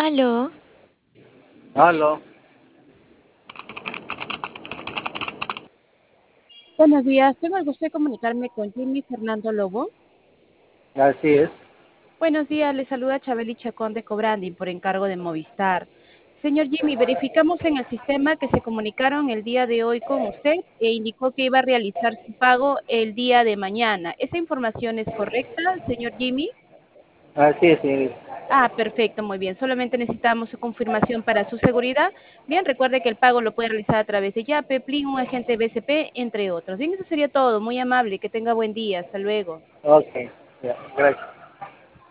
Aló, Aló, Buenos días, tengo el gusto de comunicarme con Jimmy Fernando Lobo. así es. Buenos días, le saluda Chabeli Chacón de Cobranding por encargo de Movistar. Señor Jimmy, verificamos en el sistema que se comunicaron el día de hoy con usted e indicó que iba a realizar su pago el día de mañana. ¿Esa información es correcta, señor Jimmy? Así es, señorita. Ah, perfecto, muy bien. Solamente necesitamos su confirmación para su seguridad. Bien, recuerde que el pago lo puede realizar a través de Yape, Plin, un agente BCP, entre otros. Bien, eso sería todo. Muy amable. Que tenga buen día. Hasta luego. Ok, ya, gracias.